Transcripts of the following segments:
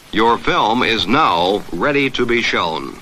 Your film is now ready to be shown.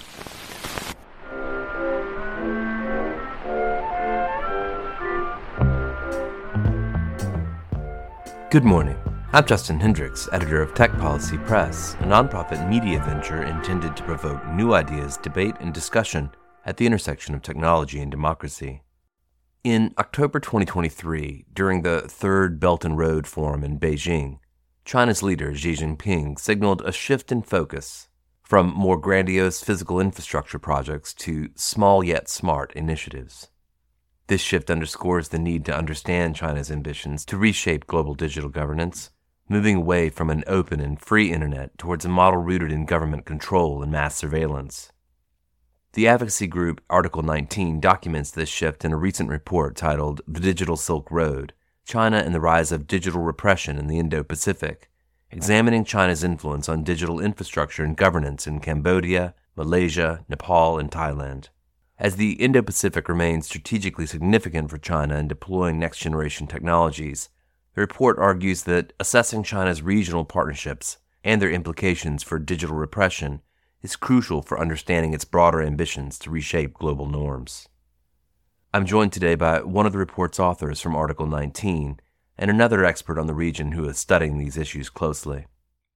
Good morning. I'm Justin Hendricks, editor of Tech Policy Press, a nonprofit media venture intended to provoke new ideas, debate, and discussion at the intersection of technology and democracy. In October 2023, during the Third Belt and Road Forum in Beijing, China's leader Xi Jinping signaled a shift in focus from more grandiose physical infrastructure projects to small yet smart initiatives. This shift underscores the need to understand China's ambitions to reshape global digital governance, moving away from an open and free internet towards a model rooted in government control and mass surveillance. The advocacy group Article 19 documents this shift in a recent report titled The Digital Silk Road, China and the Rise of Digital Repression in the Indo-Pacific, examining China's influence on digital infrastructure and governance in Cambodia, Malaysia, Nepal, and Thailand. As the Indo-Pacific remains strategically significant for China in deploying next-generation technologies, the report argues that assessing China's regional partnerships and their implications for digital repression is crucial for understanding its broader ambitions to reshape global norms. I'm joined today by one of the report's authors from Article 19 and another expert on the region who is studying these issues closely.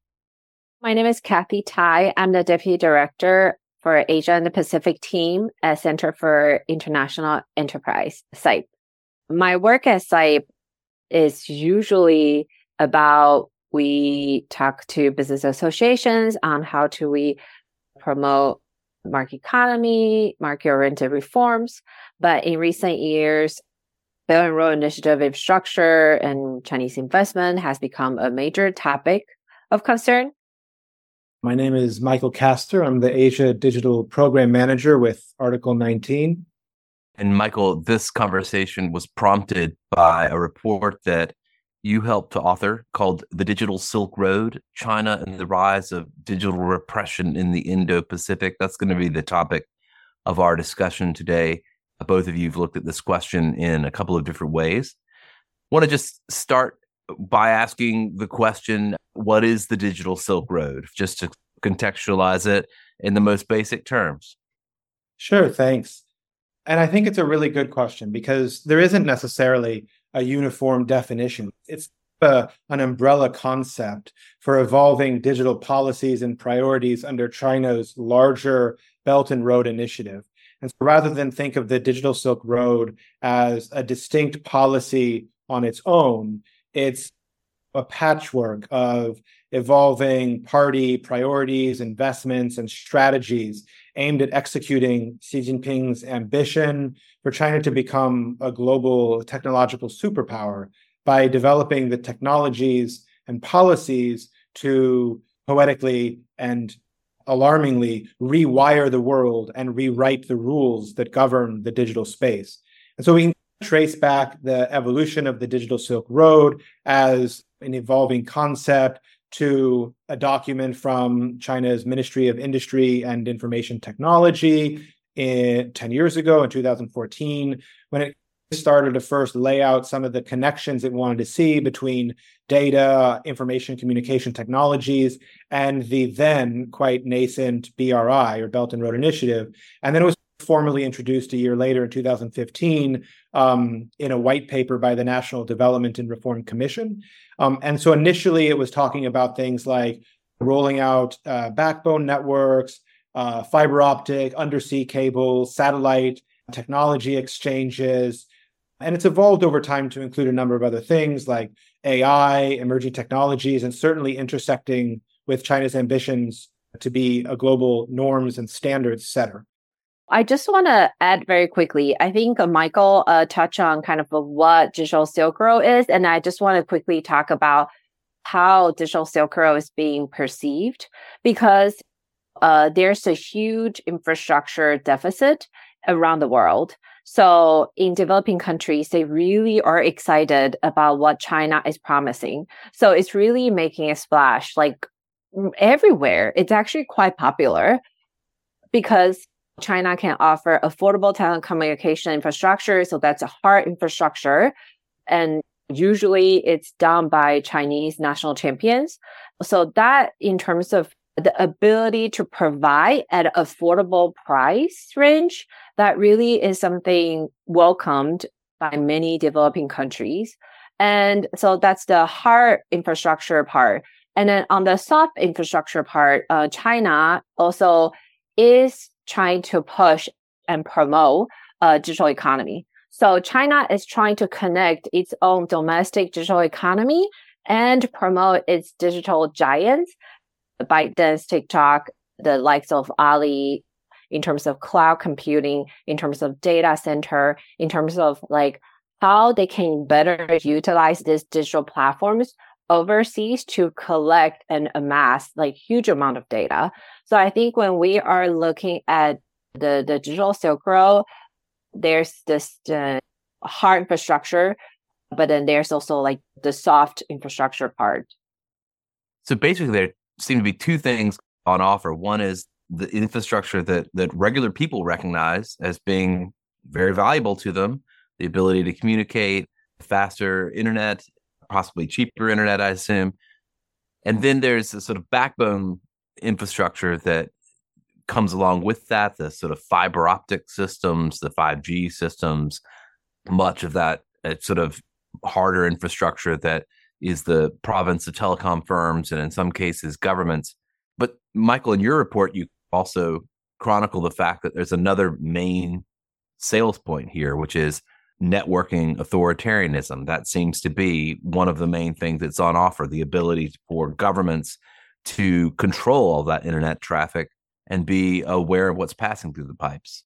My name is Kathy Tai. I'm the Deputy Director for Asia and the Pacific team at Center for International Enterprise, CIPE. My work at CIPE is usually about we talk to business associations on how do we promote market economy, market-oriented reforms. But in recent years, Belt and Road Initiative infrastructure and Chinese investment has become a major topic of concern. My name is Michael Castor. I'm the Asia Digital Program Manager with Article 19. And Michael, this conversation was prompted by a report that you helped to author called The Digital Silk Road, China and the Rise of Digital Repression in the Indo-Pacific. That's going to be the topic of our discussion today. Both of you have looked at this question in a couple of different ways. I want to just start by asking the question, what is the Digital Silk Road? Just to contextualize it in the most basic terms. Sure, thanks. And I think it's a really good question because there isn't necessarily a uniform definition. It's an umbrella concept for evolving digital policies and priorities under China's larger Belt and Road Initiative. And so rather than think of the Digital Silk Road as a distinct policy on its own, it's a patchwork of evolving party priorities, investments, and strategies aimed at executing Xi Jinping's ambition for China to become a global technological superpower by developing the technologies and policies to poetically and alarmingly rewire the world and rewrite the rules that govern the digital space. And so we can trace back the evolution of the Digital Silk Road as an evolving concept to a document from China's Ministry of Industry and Information Technology 10 years ago in 2014, when it started to first lay out some of the connections it wanted to see between data, information communication technologies, and the then quite nascent BRI, or Belt and Road Initiative. And then it was formally introduced a year later in 2015 in a white paper by the National Development and Reform Commission. And so initially it was talking about things like rolling out backbone networks, fiber optic, undersea cables, satellite technology exchanges. And it's evolved over time to include a number of other things like AI, emerging technologies, and certainly intersecting with China's ambitions to be a global norms and standards setter. I just want to add very quickly, I think Michael touched on kind of what Digital Silk Road is, and I just want to quickly talk about how Digital Silk Road is being perceived, because there's a huge infrastructure deficit around the world. So in developing countries, they really are excited about what China is promising. So it's really making a splash like everywhere. It's actually quite popular because China can offer affordable telecommunication infrastructure. So that's a hard infrastructure. And Usually it's done by Chinese national champions. So that in terms of the ability to provide at an affordable price range, that really is something welcomed by many developing countries. And so that's the hard infrastructure part. And then on the soft infrastructure part, China also is trying to push and promote a digital economy. So China is trying to connect its own domestic digital economy and promote its digital giants, ByteDance, TikTok, the likes of Ali, in terms of cloud computing, in terms of data center, in terms of like how they can better utilize these digital platforms overseas to collect and amass like huge amount of data. So I think when we are looking at the digital Silk Road, there's this hard infrastructure, but then there's also like the soft infrastructure part. So basically there seem to be two things on offer. One is the infrastructure that regular people recognize as being very valuable to them, the ability to communicate, faster internet, possibly cheaper internet, I assume. And then there's a sort of backbone infrastructure that comes along with that, the sort of fiber optic systems, the 5G systems, much of that sort of harder infrastructure that is the province of telecom firms and in some cases governments. But Michael, in your report, you also chronicle the fact that there's another main sales point here, which is networking authoritarianism. That seems to be one of the main things that's on offer, the ability for governments to control all that internet traffic and be aware of what's passing through the pipes.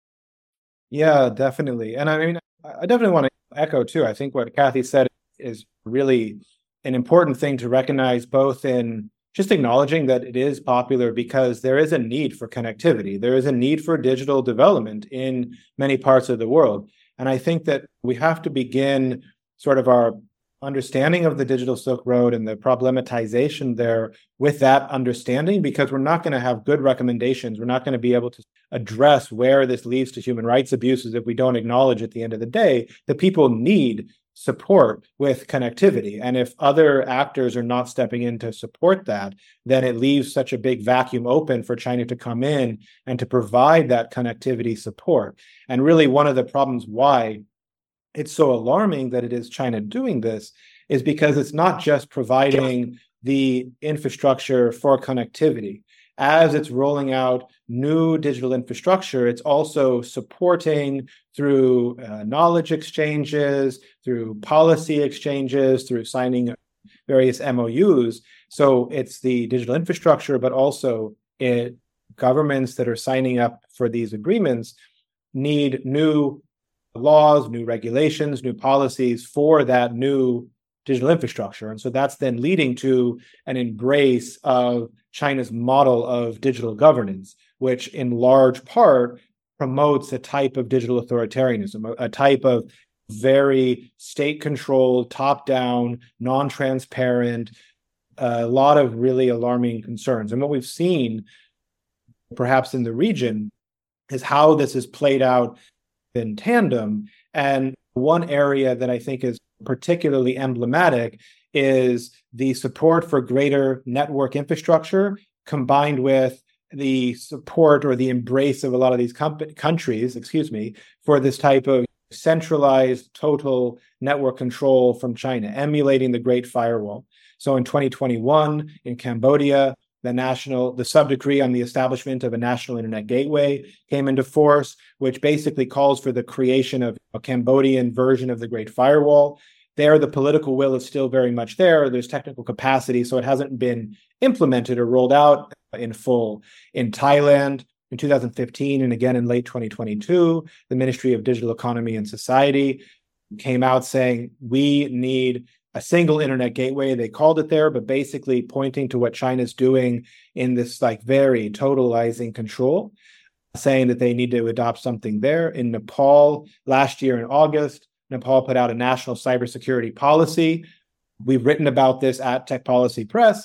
Yeah, definitely. And I mean, I definitely want to echo too. I think what Kathy said is really an important thing to recognize, both in just acknowledging that it is popular because there is a need for connectivity. There is a need for digital development in many parts of the world. And I think that we have to begin sort of our understanding of the digital Silk Road and the problematization there with that understanding, because we're not going to have good recommendations. We're not going to be able to address where this leads to human rights abuses if we don't acknowledge at the end of the day that people need support with connectivity. And if other actors are not stepping in to support that, then it leaves such a big vacuum open for China to come in and to provide that connectivity support. And really one of the problems why it's so alarming that it is China doing this is because it's not just providing the infrastructure for connectivity. As it's rolling out new digital infrastructure, it's also supporting through knowledge exchanges, through policy exchanges, through signing various MOUs. So it's the digital infrastructure, but also governments that are signing up for these agreements need new laws, new regulations, new policies for that new digital infrastructure. And so that's then leading to an embrace of China's model of digital governance, which in large part promotes a type of digital authoritarianism, a type of very state-controlled, top-down, non-transparent, a lot of really alarming concerns. And what we've seen, perhaps in the region, is how this is played out in tandem. And one area that I think is particularly emblematic is the support for greater network infrastructure combined with the support or the embrace of a lot of these countries, for this type of centralized total network control from China, emulating the Great Firewall. So in 2021, in Cambodia, the sub-decree on the establishment of a national internet gateway came into force, which basically calls for the creation of a Cambodian version of the Great Firewall. There, the political will is still very much there. There's technical capacity, so it hasn't been implemented or rolled out in full. In Thailand, in 2015, and again in late 2022, the Ministry of Digital Economy and Society came out saying, we need a single internet gateway. They called it there, but basically pointing to what China's doing in this like very totalizing control, saying that they need to adopt something there. In Nepal, last year in August, Nepal put out a national cybersecurity policy. We've written about this at Tech Policy Press.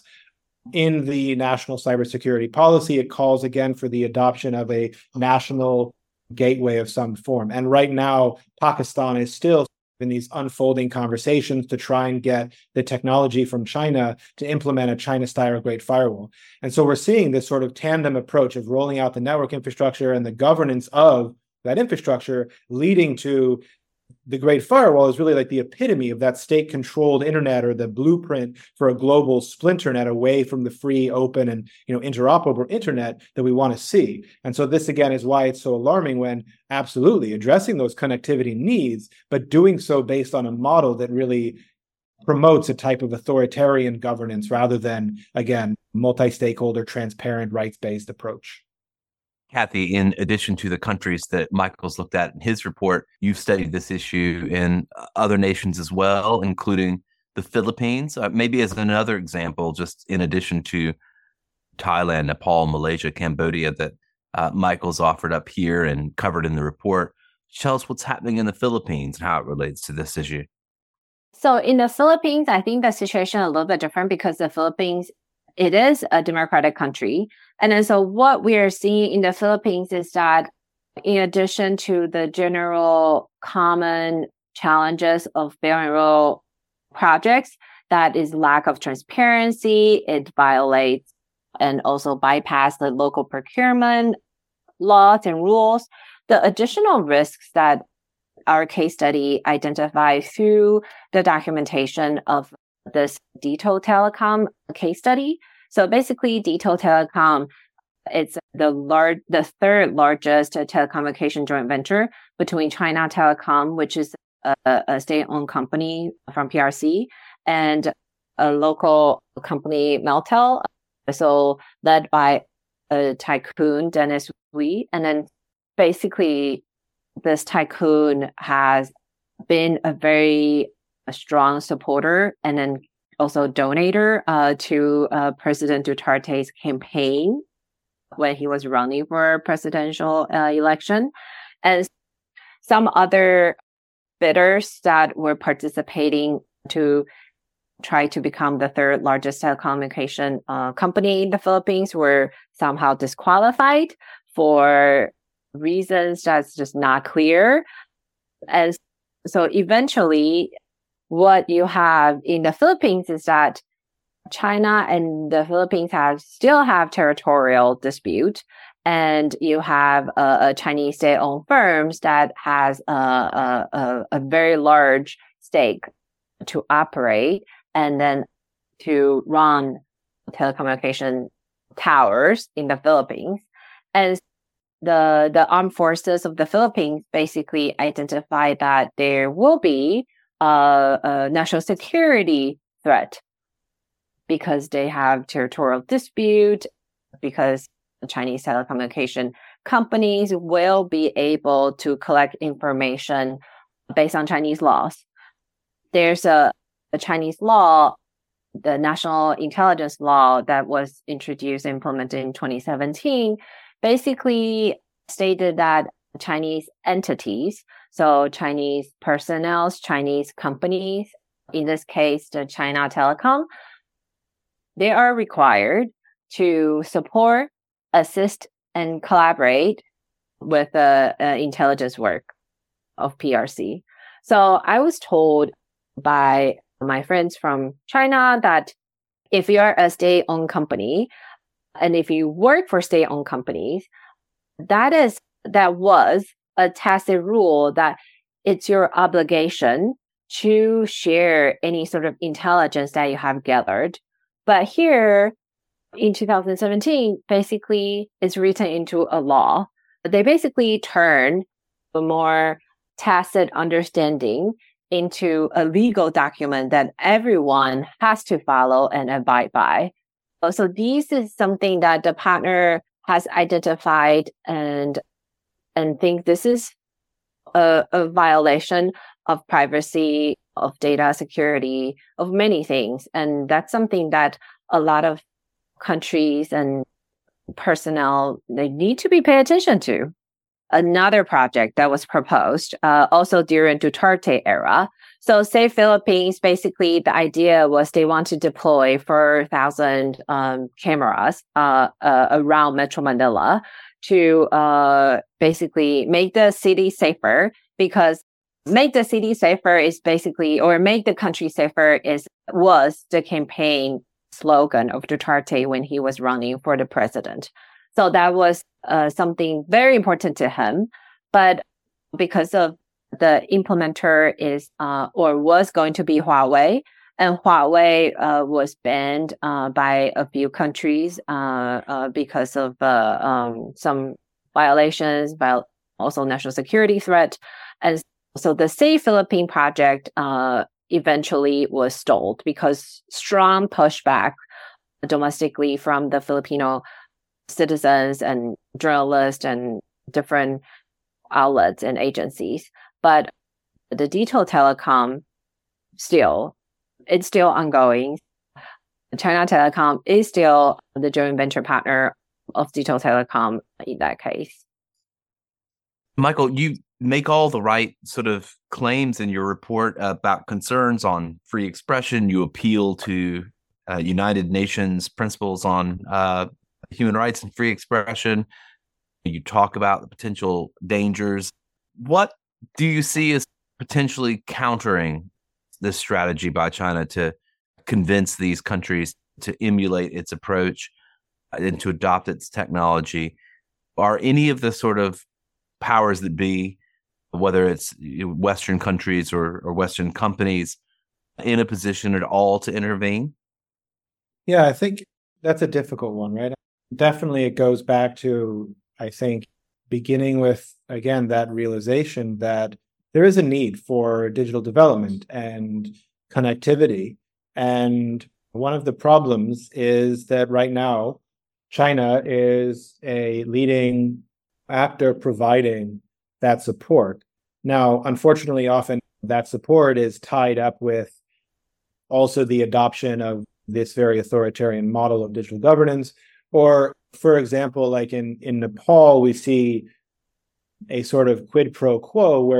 In the national cybersecurity policy, it calls again for the adoption of a national gateway of some form. And right now, Pakistan is still in these unfolding conversations to try and get the technology from China to implement a China-style Great Firewall. And so we're seeing this sort of tandem approach of rolling out the network infrastructure and the governance of that infrastructure leading to the Great Firewall is really like the epitome of that state-controlled internet, or the blueprint for a global splinter net away from the free, open, and interoperable internet that we want to see. And so this, again, is why it's so alarming when absolutely addressing those connectivity needs, but doing so based on a model that really promotes a type of authoritarian governance rather than, again, multi-stakeholder, transparent, rights-based approach. Kathy, in addition to the countries that Michael's looked at in his report, you've studied this issue in other nations as well, including the Philippines. Maybe as another example, just in addition to Thailand, Nepal, Malaysia, Cambodia, that Michael's offered up here and covered in the report. Tell us what's happening in the Philippines and how it relates to this issue. So in the Philippines, I think the situation is a little bit different because the Philippines, it is a democratic country. And then so what we are seeing in the Philippines is that in addition to the general common challenges of Belt and Road projects, that is lack of transparency, it violates and also bypass the local procurement laws and rules. The additional risks that our case study identified through the documentation of this DTO Telecom case study. So basically, DTO Telecom, it's the third largest telecommunication joint venture between China Telecom, which is a state-owned company from PRC, and a local company, Meltel, so led by a tycoon, Dennis Wee. And then basically, this tycoon has been a strong supporter and then also donator to President Duterte's campaign when he was running for presidential election. And some other bidders that were participating to try to become the third largest telecommunication company in the Philippines were somehow disqualified for reasons that's just not clear. And so eventually, what you have in the Philippines is that China and the Philippines still have territorial dispute, and you have a Chinese state-owned firms that has a very large stake to operate and then to run telecommunication towers in the Philippines. And the armed forces of the Philippines basically identified that there will be a national security threat because they have territorial dispute, because the Chinese telecommunication companies will be able to collect information based on Chinese laws. There's a Chinese law, the National Intelligence Law, that was introduced and implemented in 2017, basically stated that Chinese entities, so Chinese personnel, Chinese companies, in this case, the China Telecom, they are required to support, assist, and collaborate with the intelligence work of PRC. So I was told by my friends from China that if you're a state-owned company and if you work for state-owned companies, that was a tacit rule that it's your obligation to share any sort of intelligence that you have gathered. But here in 2017, basically it's written into a law. They basically turn a more tacit understanding into a legal document that everyone has to follow and abide by. So this is something that the partner has identified and think this is a violation of privacy, of data security, of many things. And that's something that a lot of countries and personnel, they need to be paid attention to. Another project that was proposed also during Duterte era. So say Philippines, basically the idea was they want to deploy 4,000 cameras around Metro Manila to basically make the city safer, because make the city safer is basically, or make the country safer was the campaign slogan of Duterte when he was running for the president. So that was something very important to him. But because of the implementer was going to be Huawei, and Huawei was banned by a few countries because of some violations, but also national security threat. And so the Save Philippine project eventually was stalled because strong pushback domestically from the Filipino citizens and journalists and different outlets and agencies. But the DTO Telecom it's still ongoing. China Telecom is still the joint venture partner of DTO Telecom in that case. Michael, you make all the right sort of claims in your report about concerns on free expression. You appeal to United Nations principles on human rights and free expression. You talk about the potential dangers. What do you see as potentially countering this strategy by China to convince these countries to emulate its approach and to adopt its technology? Are any of the sort of powers that be, whether it's Western countries or Western companies, in a position at all to intervene? Yeah, I think that's a difficult one, right? Definitely it goes back to, I think, beginning with, again, that realization that there is a need for digital development and connectivity. And one of the problems is that right now, China is a leading actor providing that support. Now, unfortunately, often that support is tied up with also the adoption of this very authoritarian model of digital governance. Or, for example, like in Nepal, we see a sort of quid pro quo where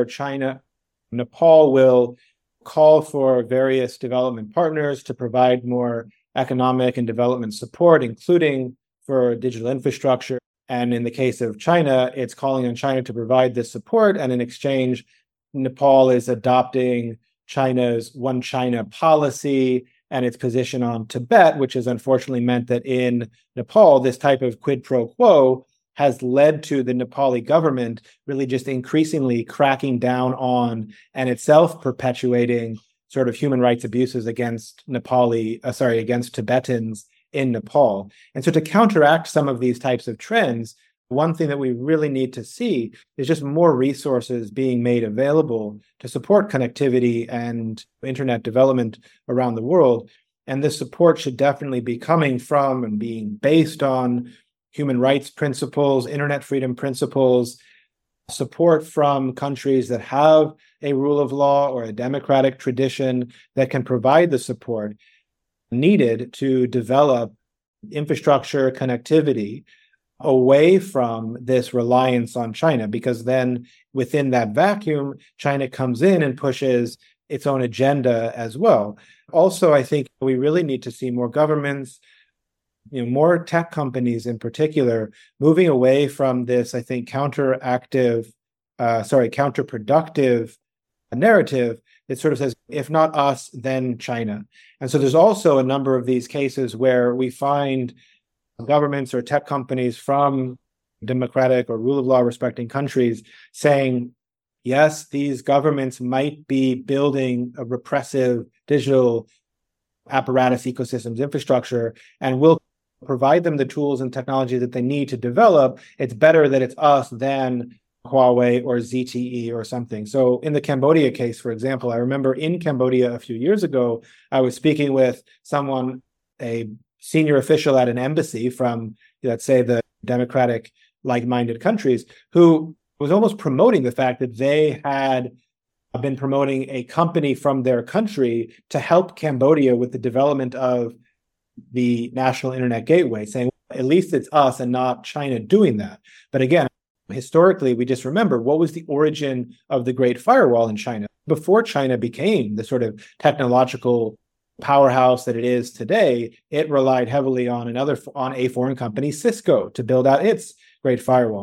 Nepal will call for various development partners to provide more economic and development support, including for digital infrastructure. And in the case of China, it's calling on China to provide this support. And in exchange, Nepal is adopting China's One China policy and its position on Tibet, which has unfortunately meant that in Nepal, this type of quid pro quo has led to the Nepali government really just increasingly cracking down on and itself perpetuating sort of human rights abuses against against Tibetans in Nepal. And so to counteract some of these types of trends, one thing that we really need to see is just more resources being made available to support connectivity and internet development around the world. And this support should definitely be coming from and being based on human rights principles, internet freedom principles, support from countries that have a rule of law or a democratic tradition that can provide the support needed to develop infrastructure connectivity away from this reliance on China, because then within that vacuum, China comes in and pushes its own agenda as well. Also, I think we really need to see more governments, more tech companies in particular, moving away from this, I think, counterproductive narrative that sort of says, if not us, then China. And so there's also a number of these cases where we find governments or tech companies from democratic or rule of law respecting countries saying, yes, these governments might be building a repressive digital apparatus ecosystems infrastructure and will provide them the tools and technology that they need to develop. It's better that it's us than Huawei or ZTE or something. So in the Cambodia case, for example, I remember in Cambodia a few years ago, I was speaking with someone, a senior official at an embassy from, let's say, the democratic like-minded countries, who was almost promoting the fact that they had been promoting a company from their country to help Cambodia with the development of the national internet gateway, saying, at least it's us and not China doing that. But again, historically, we just remember what was the origin of the Great Firewall in China. Before China became the sort of technological powerhouse that it is today, it relied heavily on a foreign company, Cisco, to build out its Great Firewall.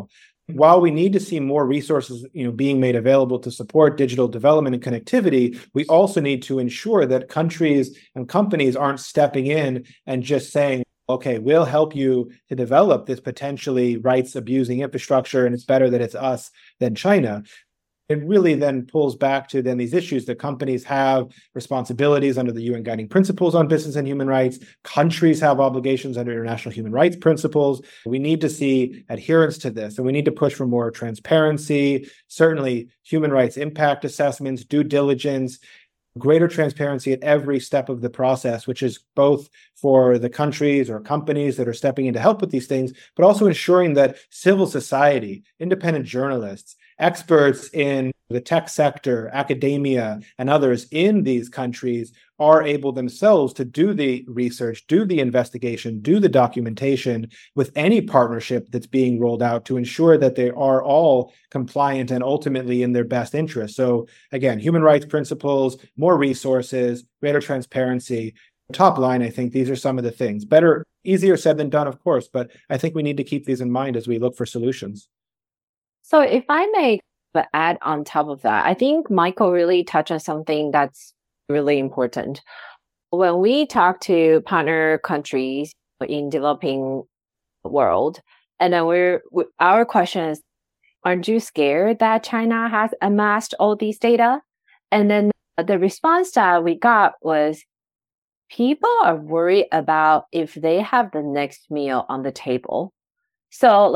while we need to see more resources, being made available to support digital development and connectivity, we also need to ensure that countries and companies aren't stepping in and just saying, okay, we'll help you to develop this potentially rights abusing infrastructure, and it's better that it's us than China. It really then pulls back to then these issues that companies have responsibilities under the UN Guiding Principles on Business and Human Rights. Countries have obligations under international human rights principles. We need to see adherence to this, and we need to push for more transparency, certainly human rights impact assessments, due diligence, greater transparency at every step of the process, which is both for the countries or companies that are stepping in to help with these things, but also ensuring that civil society, independent journalists, experts in the tech sector, academia, and others in these countries are able themselves to do the research, do the investigation, do the documentation with any partnership that's being rolled out to ensure that they are all compliant and ultimately in their best interest. So again, human rights principles, more resources, greater transparency. Top line, I think these are some of the things. Better, easier said than done, of course, but I think we need to keep these in mind as we look for solutions. So if I may add on top of that, I think Michael really touched on something that's really important. When we talk to partner countries in developing world, and then our question is, aren't you scared that China has amassed all these data? And then the response that we got was, people are worried about if they have the next meal on the table. So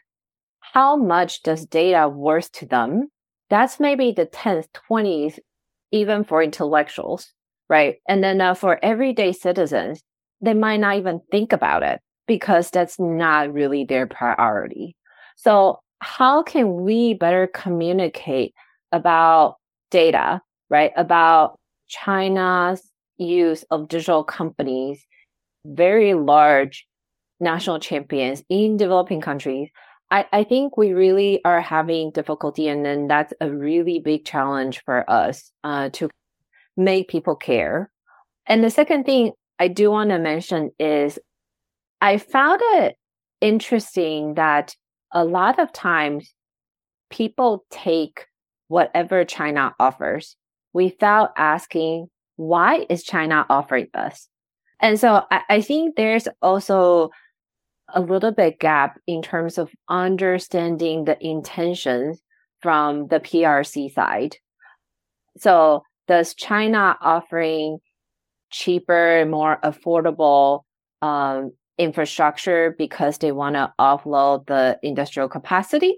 how much does data worth to them? That's maybe the 10th, 20th, even for intellectuals, right? And then for everyday citizens, they might not even think about it because that's not really their priority. So how can we better communicate about data, right? About China's use of digital companies, very large national champions in developing countries. I think we really are having difficulty, and then that's a really big challenge for us to make people care. And the second thing I do want to mention is I found it interesting that a lot of times people take whatever China offers without asking, why is China offering us? And so I think there's also a little bit gap in terms of understanding the intentions from the PRC side. So does China offering cheaper, more affordable infrastructure because they want to offload the industrial capacity?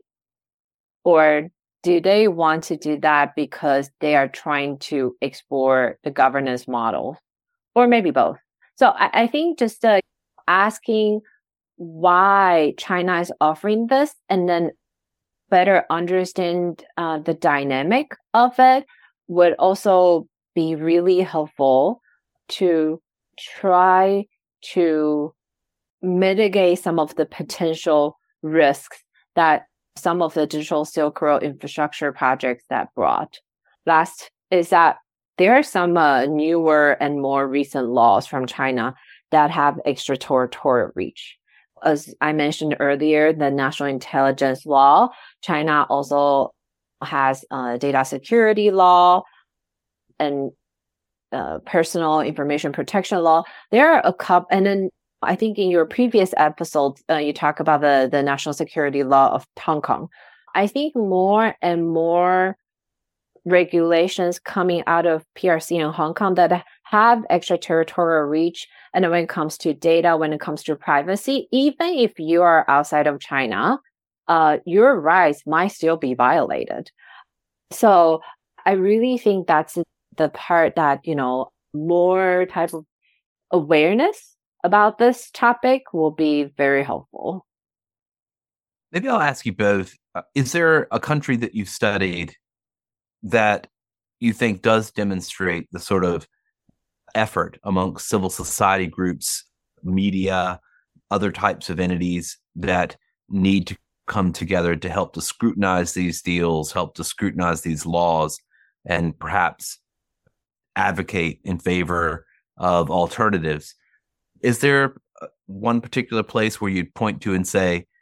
Or do they want to do that because they are trying to explore the governance model? Or maybe both. So I think just asking why China is offering this and then better understand the dynamic of it would also be really helpful to try to mitigate some of the potential risks that some of the digital Silk Road infrastructure projects that brought. Last is that there are some newer and more recent laws from China that have extraterritorial reach. As I mentioned earlier, the national intelligence law, China also has data security law and personal information protection law. There are a couple, and then I think in your previous episode, you talk about the national security law of Hong Kong. I think more and more regulations coming out of PRC in Hong Kong that have extraterritorial reach. And when it comes to data, when it comes to privacy, even if you are outside of China, your rights might still be violated. So I really think that's the part that, more type of awareness about this topic will be very helpful. Maybe I'll ask you both. Is there a country that you've studied that you think does demonstrate the sort of effort among civil society groups, media, other types of entities that need to come together to help to scrutinize these deals, help to scrutinize these laws, and perhaps advocate in favor of alternatives? Is there one particular place where you'd point to and say,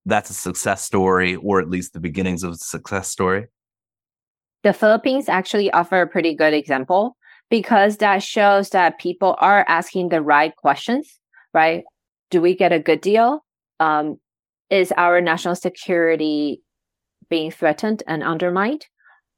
that's a success story, or at least the beginnings of a success story? The Philippines actually offer a pretty good example because that shows that people are asking the right questions, right? Do we get a good deal? Is our national security being threatened and undermined?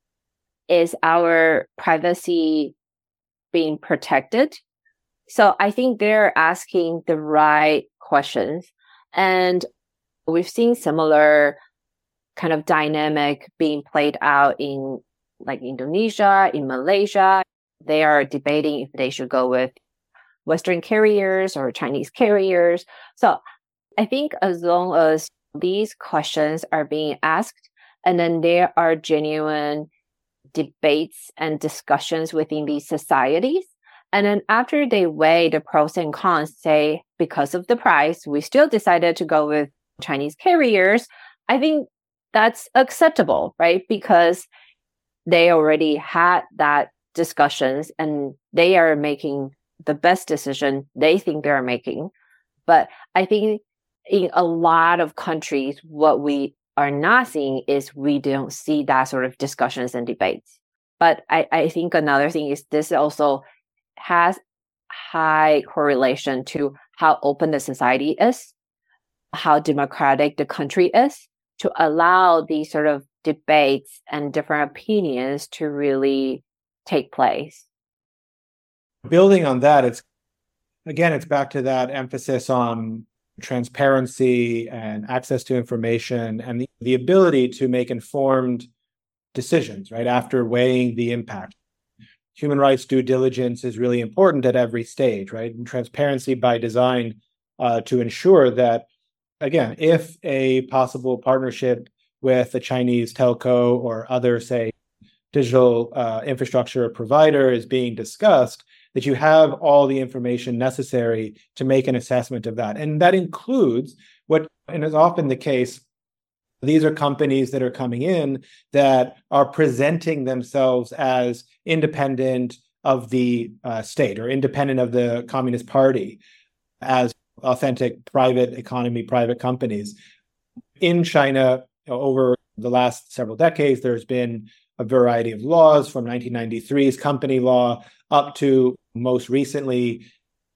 Is our privacy being protected? So I think they're asking the right questions. And we've seen similar kind of dynamic being played out in like Indonesia, in Malaysia. They are debating if they should go with Western carriers or Chinese carriers. So I think as long as these questions are being asked, and then there are genuine debates and discussions within these societies, and then after they weigh the pros and cons, say, because of the price, we still decided to go with Chinese carriers, I think that's acceptable, right? Because they already had that discussions and they are making the best decision they think they're making. But I think in a lot of countries, what we are not seeing is we don't see that sort of discussions and debates. But I think another thing is this also has high correlation to how open the society is, how democratic the country is, to allow these sort of debates and different opinions to really take place. Building on that, it's back to that emphasis on transparency and access to information and the ability to make informed decisions, right, after weighing the impact. Human rights due diligence is really important at every stage, right? And transparency by design to ensure that, again, if a possible partnership with a Chinese telco or other, say, digital infrastructure provider is being discussed, that you have all the information necessary to make an assessment of that. And that includes and is often the case, these are companies that are coming in that are presenting themselves as independent of the state or independent of the Communist Party, as authentic private economy, private companies. In China, over the last several decades, there's been a variety of laws from 1993's company law up to most recently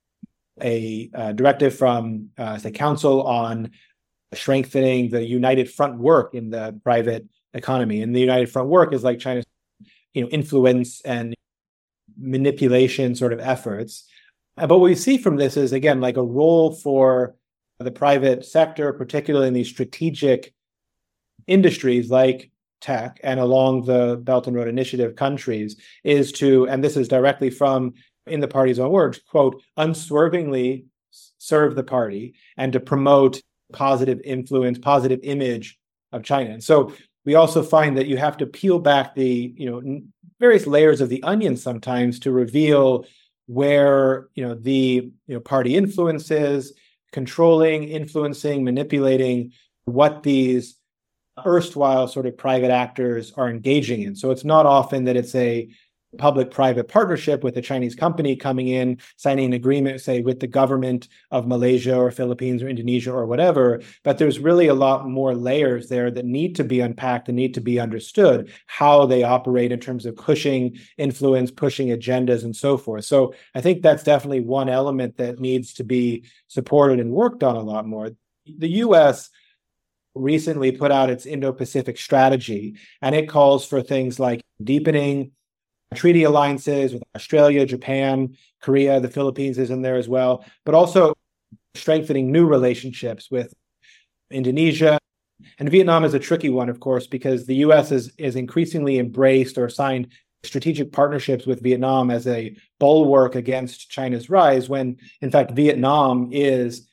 a directive from the council on strengthening the United Front work in the private economy. And the United Front work is like China's influence and manipulation sort of efforts. But what we see from this is, again, like a role for the private sector, particularly in these strategic industries like tech and along the Belt and Road Initiative countries, is to, and this is directly from in the party's own words, quote, unswervingly serve the party and to promote positive influence, positive image of China. And so we also find that you have to peel back the, various layers of the onion sometimes to reveal where, the party influences, controlling, influencing, manipulating what these erstwhile sort of private actors are engaging in. So it's not often that it's a public-private partnership with a Chinese company coming in, signing an agreement, say, with the government of Malaysia or Philippines or Indonesia or whatever. But there's really a lot more layers there that need to be unpacked and need to be understood, how they operate in terms of pushing influence, pushing agendas, and so forth. So I think that's definitely one element that needs to be supported and worked on a lot more. The U.S. recently put out its Indo-Pacific strategy, and it calls for things like deepening treaty alliances with Australia, Japan, Korea, the Philippines is in there as well, but also strengthening new relationships with Indonesia. And Vietnam is a tricky one, of course, because the U.S. is increasingly embraced or signed strategic partnerships with Vietnam as a bulwark against China's rise, when, in fact, Vietnam is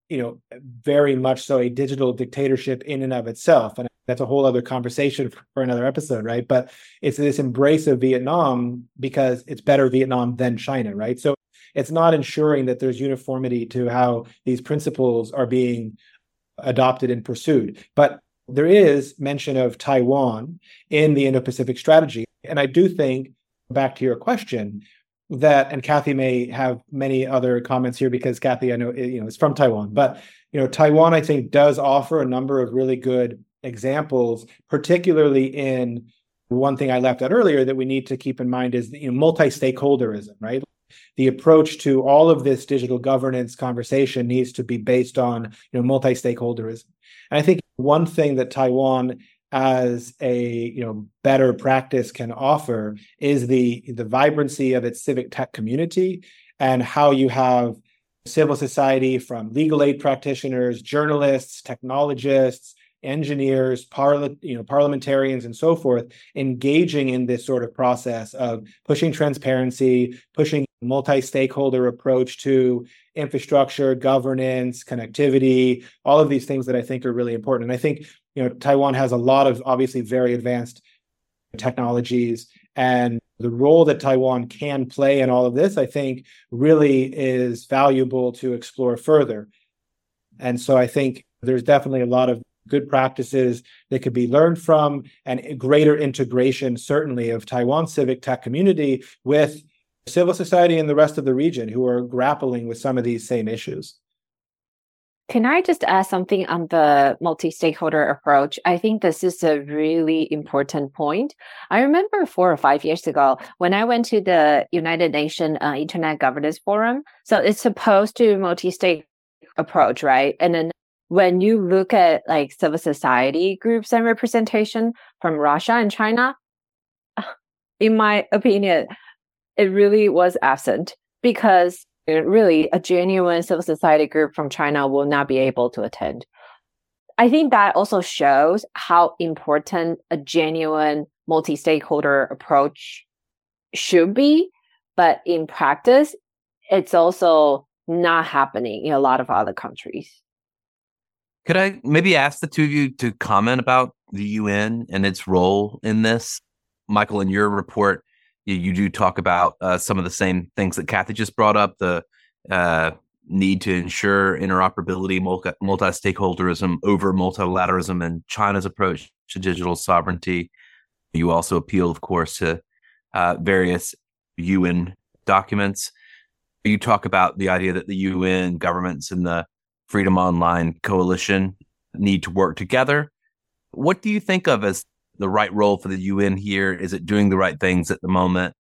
very much so a digital dictatorship in and of itself. And that's a whole other conversation for another episode, right? But it's this embrace of Vietnam because it's better Vietnam than China, right? So it's not ensuring that there's uniformity to how these principles are being adopted and pursued. But there is mention of Taiwan in the Indo-Pacific strategy. And I do think, back to your question, that, and Kathy may have many other comments here because Kathy, I know, is from Taiwan, but Taiwan, I think, does offer a number of really good examples, particularly in one thing I left out earlier that we need to keep in mind is multi-stakeholderism, right? The approach to all of this digital governance conversation needs to be based on multi-stakeholderism. And I think one thing that Taiwan as a better practice can offer is the vibrancy of its civic tech community and how you have civil society from legal aid practitioners, journalists, technologists, engineers, parliamentarians, and so forth, engaging in this sort of process of pushing transparency, pushing multi-stakeholder approach to infrastructure, governance, connectivity, all of these things that I think are really important. And I think Taiwan has a lot of obviously very advanced technologies, and the role that Taiwan can play in all of this, I think, really is valuable to explore further. And so I think there's definitely a lot of good practices that could be learned from, and greater integration, certainly, of Taiwan's civic tech community with civil society and the rest of the region who are grappling with some of these same issues. Can I just add something on the multi-stakeholder approach? I think this is a really important point. I remember 4 or 5 years ago when I went to the United Nations Internet Governance Forum. So it's supposed to multi-state approach, right? And then when you look at like civil society groups and representation from Russia and China, in my opinion, it really was absent because really a genuine civil society group from China will not be able to attend. I think that also shows how important a genuine multi-stakeholder approach should be, but in practice, it's also not happening in a lot of other countries. Could I maybe ask the two of you to comment about the UN and its role in this? Michael, in your report, you do talk about some of the same things that Kathy just brought up, the need to ensure interoperability, multi-stakeholderism over multilateralism, and China's approach to digital sovereignty. You also appeal, of course, to various UN documents. You talk about the idea that the UN, governments, and the Freedom Online Coalition need to work together. What do you think of as the right role for the UN here? Is it doing the right things at the moment?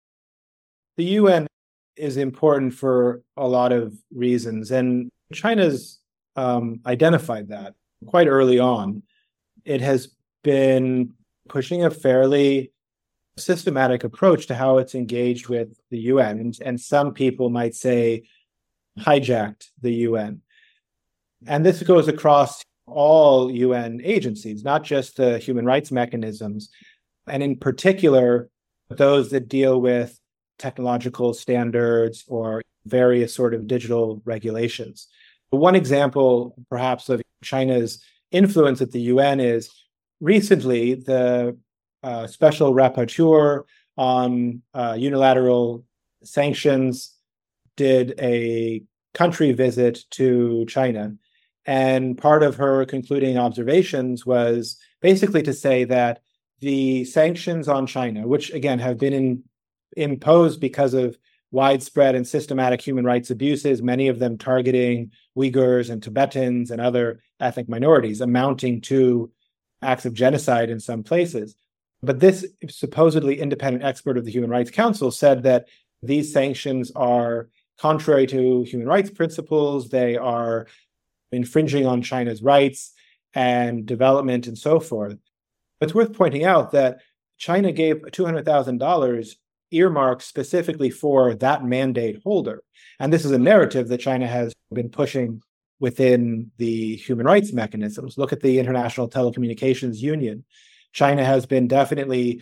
The UN is important for a lot of reasons, and China's identified that quite early on. It has been pushing a fairly systematic approach to how it's engaged with the UN, and some people might say hijacked the UN. And this goes across all UN agencies, not just the human rights mechanisms, and in particular, those that deal with technological standards or various sort of digital regulations. One example, perhaps, of China's influence at the UN is recently the special rapporteur on unilateral sanctions did a country visit to China. And part of her concluding observations was basically to say that the sanctions on China, which again have been imposed because of widespread and systematic human rights abuses, many of them targeting Uyghurs and Tibetans and other ethnic minorities, amounting to acts of genocide in some places. But this supposedly independent expert of the Human Rights Council said that these sanctions are contrary to human rights principles. They are infringing on China's rights and development and so forth. It's worth pointing out that China gave $200,000 earmarked specifically for that mandate holder. And this is a narrative that China has been pushing within the human rights mechanisms. Look at the International Telecommunications Union. China has been definitely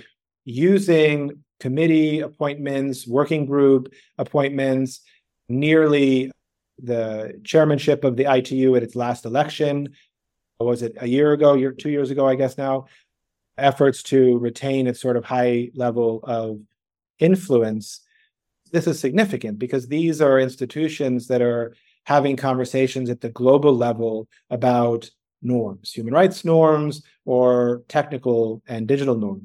using committee appointments, working group appointments, nearly the chairmanship of the ITU at its last election. Was it a year ago, 2 years ago, I guess now? Efforts to retain its sort of high level of influence. This is significant because these are institutions that are having conversations at the global level about norms, human rights norms, or technical and digital norms.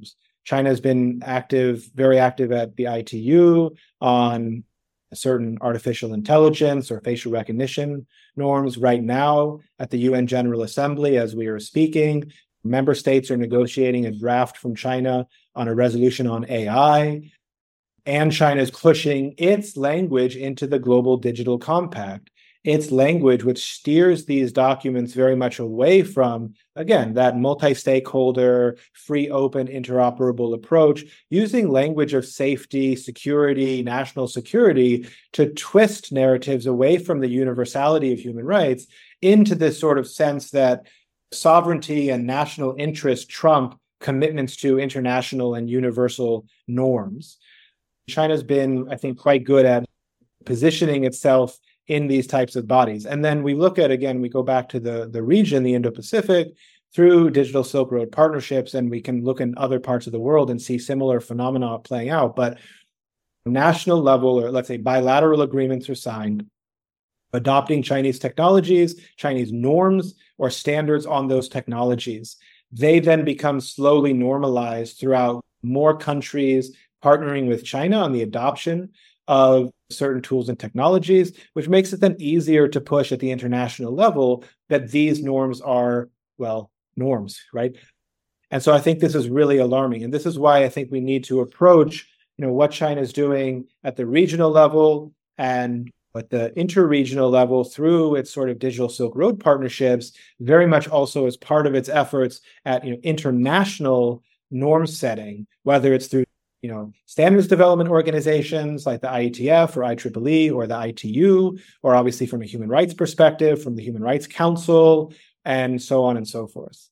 China's been very active at the ITU on certain artificial intelligence or facial recognition norms. Right now, at the UN General Assembly, as we are speaking, member states are negotiating a draft from China on a resolution on AI. And China is pushing its language into the Global Digital Compact, its language, which steers these documents very much away from, again, that multi-stakeholder, free, open, interoperable approach, using language of safety, security, national security to twist narratives away from the universality of human rights into this sort of sense that sovereignty and national interest trump commitments to international and universal norms. China's been, I think, quite good at positioning itself in these types of bodies. And then we look at, again, we go back to the region, the Indo-Pacific, through Digital Silk Road partnerships, and we can look in other parts of the world and see similar phenomena playing out. But national level, or let's say bilateral agreements are signed, adopting Chinese technologies, Chinese norms or standards on those technologies. They then become slowly normalized throughout more countries, partnering with China on the adoption of certain tools and technologies, which makes it then easier to push at the international level that these norms are, well, norms, right? And so I think this is really alarming. And this is why I think we need to approach, what China is doing at the regional level and at the interregional level through its sort of Digital Silk Road partnerships, very much also as part of its efforts at international norm setting, whether it's through standards development organizations like the IETF or IEEE or the ITU, or obviously from a human rights perspective, from the Human Rights Council, and so on and so forth.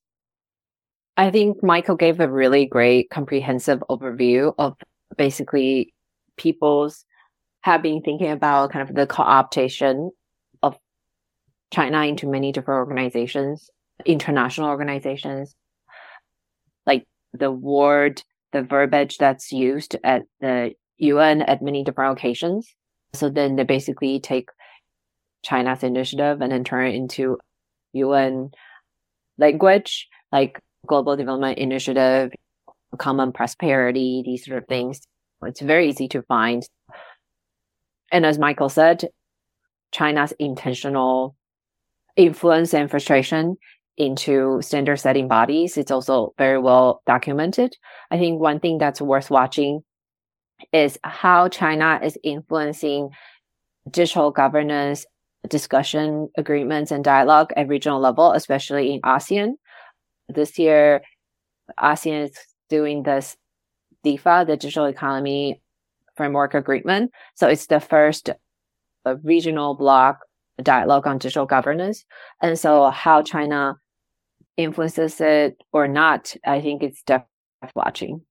I think Michael gave a really great comprehensive overview of basically people's have been thinking about kind of the co-optation of China into many different organizations, international organizations, like the verbiage that's used at the UN at many different occasions. So then they basically take China's initiative and then turn it into UN language, like Global Development Initiative, Common Prosperity, these sort of things. It's very easy to find. And as Michael said, China's intentional influence and frustration into standard setting bodies, it's also very well documented. I think one thing that's worth watching is how China is influencing digital governance, discussion, agreements, and dialogue at regional level, especially in ASEAN. This year, ASEAN is doing this DEFA, the Digital Economy Framework Agreement. So it's the first regional bloc dialogue on digital governance. And so how China influences it or not, I think it's definitely watching.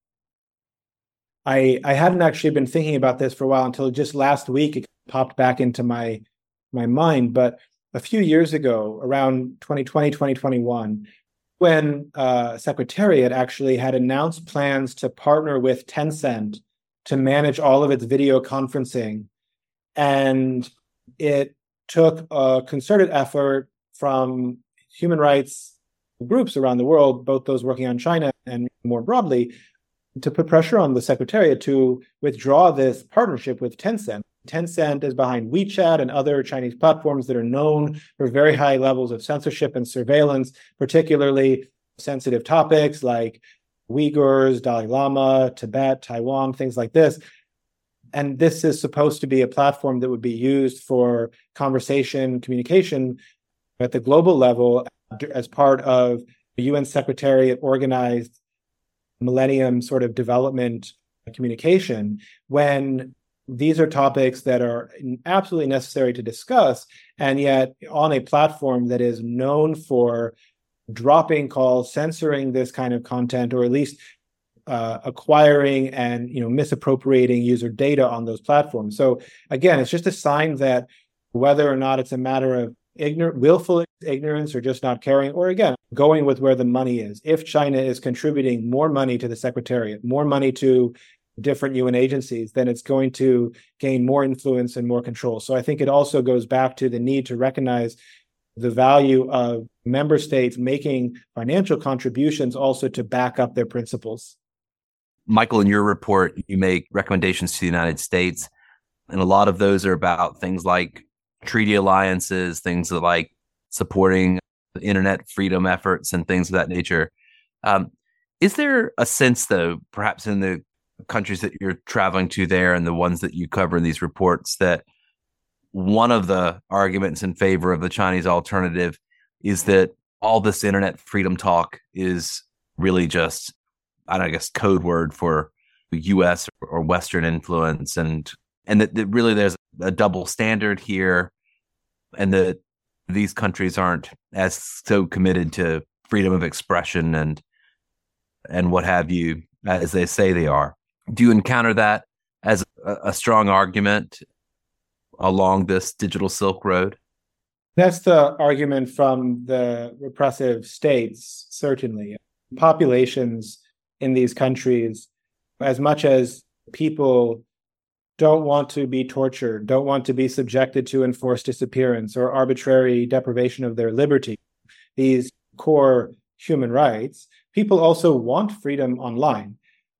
I hadn't actually been thinking about this for a while until just last week it popped back into my mind. But a few years ago, around 2020, 2021, when Secretariat actually had announced plans to partner with Tencent to manage all of its video conferencing. And it took a concerted effort from human rights groups around the world, both those working on China and more broadly, to put pressure on the Secretariat to withdraw this partnership with Tencent. Tencent is behind WeChat and other Chinese platforms that are known for very high levels of censorship and surveillance, particularly sensitive topics like Uyghurs, Dalai Lama, Tibet, Taiwan, things like this. And this is supposed to be a platform that would be used for conversation, communication at the global level as part of the UN Secretariat organized Millennium sort of development communication, when these are topics that are absolutely necessary to discuss, and yet on a platform that is known for dropping calls, censoring this kind of content, or at least acquiring and misappropriating user data on those platforms. So again, it's just a sign that whether or not it's a matter of willful ignorance or just not caring, or again, going with where the money is. If China is contributing more money to the Secretariat, more money to different UN agencies, then it's going to gain more influence and more control. So I think it also goes back to the need to recognize the value of member states making financial contributions also to back up their principles. Michael, in your report, you make recommendations to the United States, and a lot of those are about things like treaty alliances, things like supporting the internet freedom efforts and things of that nature. Is there a sense, though, perhaps in the countries that you're traveling to there and the ones that you cover in these reports, that one of the arguments in favor of the Chinese alternative is that all this internet freedom talk is really just, I guess, code word for U.S. or Western influence, and that really there's a double standard here, and that these countries aren't as so committed to freedom of expression and what have you as they say they are. Do you encounter that as a strong argument along this digital Silk Road? That's the argument from the repressive states, certainly. Populations in these countries, as much as people don't want to be tortured, don't want to be subjected to enforced disappearance or arbitrary deprivation of their liberty, these core human rights, people also want freedom online.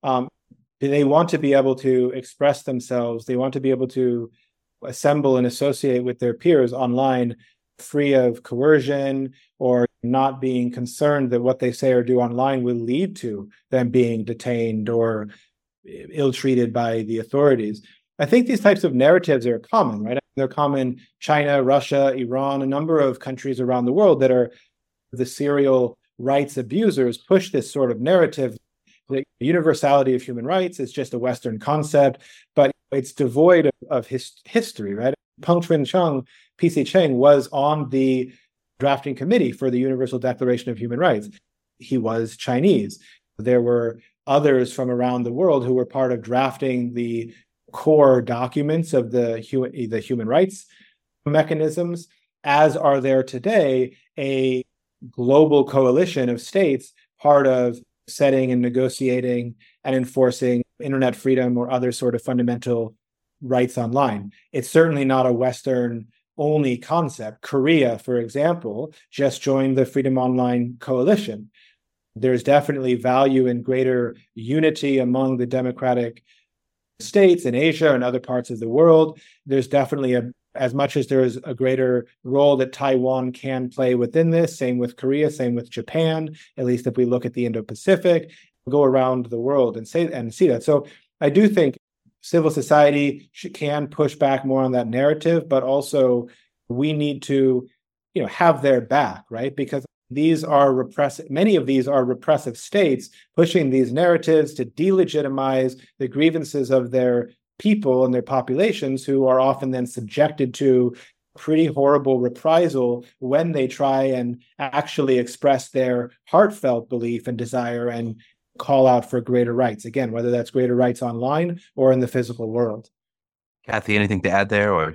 They want to be able to express themselves. They want to be able to assemble and associate with their peers online, free of coercion or not being concerned that what they say or do online will lead to them being detained or ill-treated by the authorities. I think these types of narratives are common, right? They're common. China, Russia, Iran, a number of countries around the world that are the serial rights abusers push this sort of narrative. The universality of human rights is just a Western concept, but it's devoid of history, right? Peng Chun-Cheng, P.C. Cheng, was on the drafting committee for the Universal Declaration of Human Rights. He was Chinese. There were others from around the world who were part of drafting the core documents of the human rights mechanisms, as are there today a global coalition of states part of setting and negotiating and enforcing internet freedom or other sort of fundamental rights online. It's certainly not a Western only concept. Korea, for example, just joined the Freedom Online Coalition. There's definitely value in greater unity among the democratic states in Asia and other parts of the world. There's definitely as much as there's a greater role that Taiwan can play within this, same with Korea, same with Japan, at least if we look at the Indo-Pacific, go around the world and see that. So I do think civil society can push back more on that narrative, but also we need to, have their back, right? Because these are many of these are repressive states pushing these narratives to delegitimize the grievances of their people and their populations, who are often then subjected to pretty horrible reprisal when they try and actually express their heartfelt belief and desire and call out for greater rights. Again, whether that's greater rights online or in the physical world. Kathy, anything to add there? Or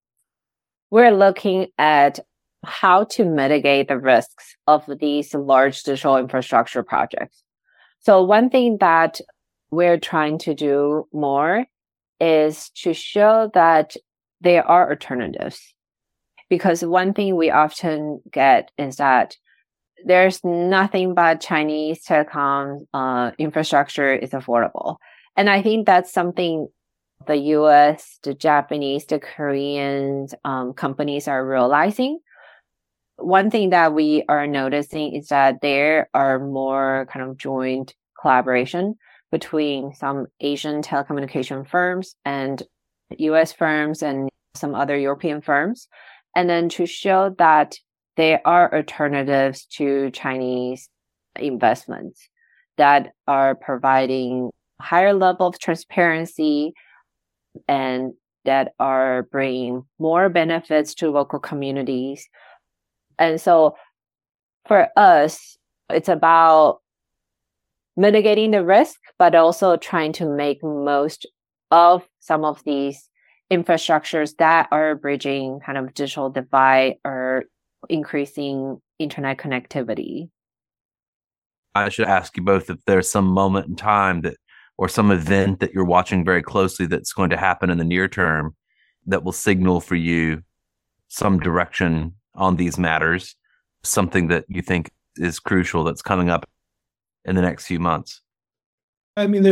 we're looking at how to mitigate the risks of these large digital infrastructure projects. So one thing that we're trying to do more is to show that there are alternatives. Because one thing we often get is that there's nothing but Chinese telecom infrastructure is affordable. And I think that's something the US, the Japanese, the Korean companies are realizing. One thing that we are noticing is that there are more kind of joint collaboration between some Asian telecommunication firms and US firms and some other European firms. And then to show that there are alternatives to Chinese investments that are providing higher level of transparency and that are bringing more benefits to local communities. And so for us, it's about mitigating the risk, but also trying to make most of some of these infrastructures that are bridging kind of digital divide or increasing internet connectivity. I should ask you both if there's some moment in time that, or some event that you're watching very closely that's going to happen in the near term that will signal for you some direction on these matters, something that you think is crucial that's coming up in the next few months. I mean,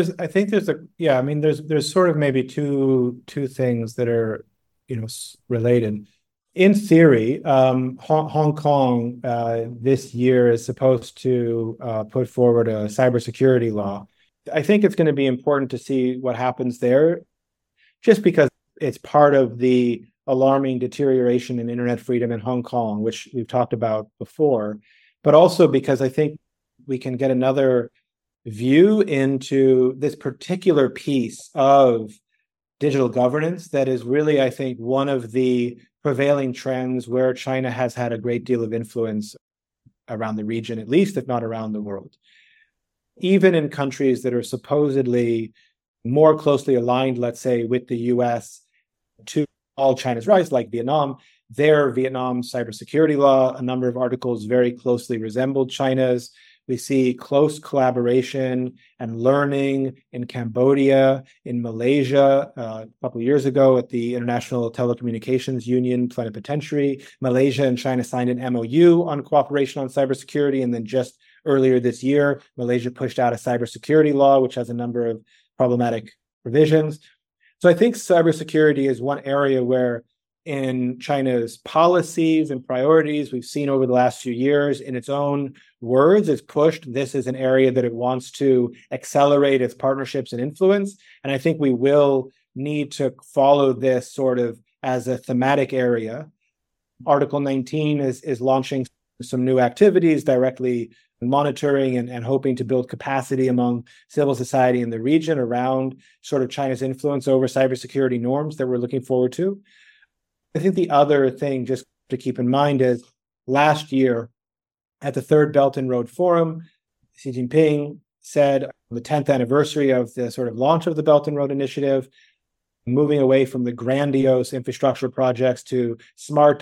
there's sort of maybe two things that are, related. In theory, Hong Kong this year is supposed to put forward a cybersecurity law. I think it's going to be important to see what happens there, just because it's part of the alarming deterioration in internet freedom in Hong Kong, which we've talked about before, but also because I think we can get another view into this particular piece of digital governance that is really, I think, one of the prevailing trends where China has had a great deal of influence around the region, at least, if not around the world. Even in countries that are supposedly more closely aligned, let's say, with the US to all China's rights, like Vietnam, their Vietnam cybersecurity law, a number of articles very closely resembled China's. We see close collaboration and learning in Cambodia, in Malaysia, a couple of years ago at the International Telecommunications Union Plenipotentiary. Malaysia and China signed an MOU on cooperation on cybersecurity. And then just earlier this year, Malaysia pushed out a cybersecurity law, which has a number of problematic provisions. So I think cybersecurity is one area where in China's policies and priorities, we've seen over the last few years, in its own words, it's pushed this is an area that it wants to accelerate its partnerships and influence. And I think we will need to follow this sort of as a thematic area. Article 19 is launching some new activities directly monitoring and hoping to build capacity among civil society in the region around sort of China's influence over cybersecurity norms that we're looking forward to. I think the other thing just to keep in mind is last year at the Third Belt and Road Forum, Xi Jinping said on the 10th anniversary of the sort of launch of the Belt and Road Initiative, moving away from the grandiose infrastructure projects to small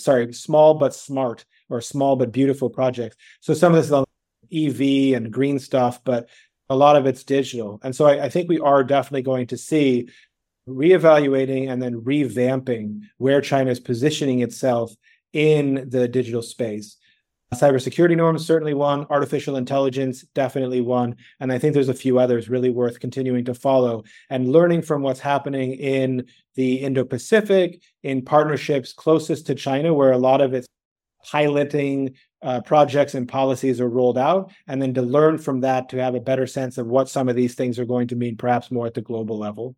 but smart or small but beautiful projects. So some of this is on EV and green stuff, but a lot of it's digital. And so I think we are definitely going to see reevaluating and then revamping where China is positioning itself in the digital space. Cybersecurity norms, certainly one. Artificial intelligence, definitely one. And I think there's a few others really worth continuing to follow and learning from what's happening in the Indo-Pacific, in partnerships closest to China, where a lot of its piloting projects and policies are rolled out, and then to learn from that to have a better sense of what some of these things are going to mean, perhaps more at the global level.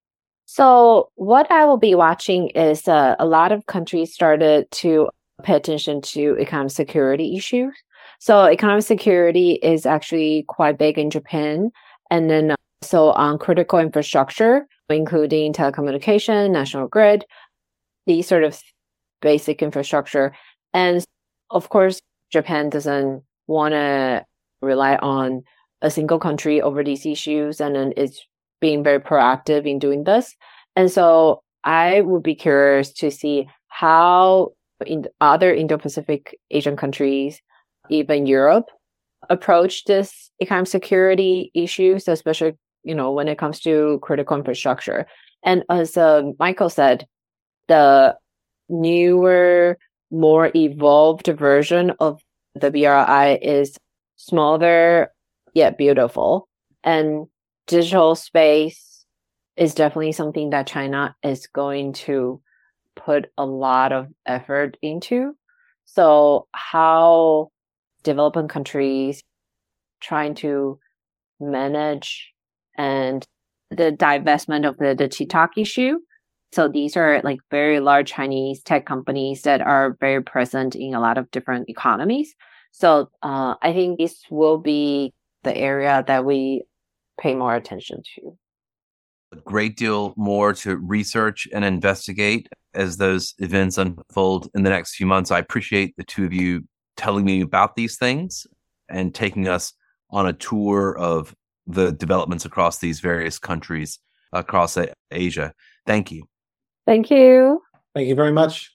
So what I will be watching is a lot of countries started to pay attention to economic security issues. So economic security is actually quite big in Japan. And then so on critical infrastructure, including telecommunication, national grid, these sort of basic infrastructure. And of course, Japan doesn't want to rely on a single country over these issues. And then it's being very proactive in doing this. And so I would be curious to see how in other Indo-Pacific Asian countries, even Europe, approach this economic security issues, especially, when it comes to critical infrastructure. And as Michael said, the newer, more evolved version of the BRI is smaller yet beautiful. And digital space is definitely something that China is going to put a lot of effort into. So how developing countries trying to manage and the divestment of the TikTok issue. So these are like very large Chinese tech companies that are very present in a lot of different economies. So I think this will be the area that we pay more attention to. A great deal more to research and investigate as those events unfold in the next few months. I appreciate the two of you telling me about these things and taking us on a tour of the developments across these various countries across Asia. Thank you. Thank you. Thank you very much.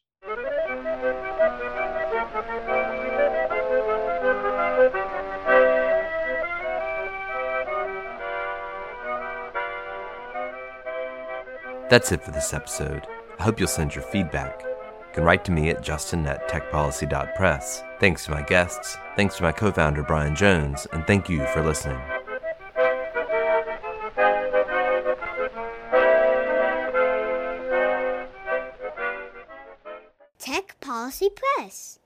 That's it for this episode. I hope you'll send your feedback. You can write to me at justin@techpolicy.press. Thanks to my guests, thanks to my co-founder Brian Jones, and thank you for listening. Policy Press.